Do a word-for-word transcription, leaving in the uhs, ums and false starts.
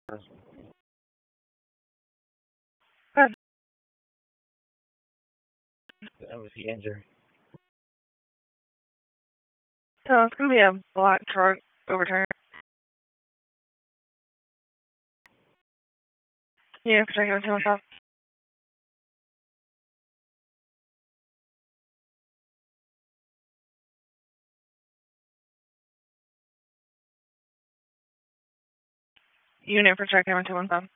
Good. That was the injury. So it's gonna be a black truck overturned. Yeah, check it out. Unit for check seven two one seven.